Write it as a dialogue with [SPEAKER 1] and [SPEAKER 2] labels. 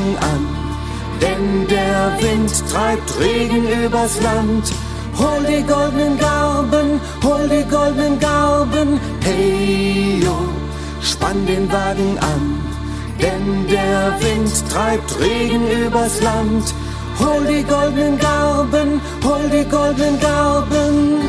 [SPEAKER 1] Wagen an, denn der Wind treibt Regen übers Land. Hol die goldenen Garben, hol die goldenen Garben, hey yo, spann den Wagen an, denn der Wind treibt Regen übers Land. Hol die goldenen Garben, hol die goldenen Garben.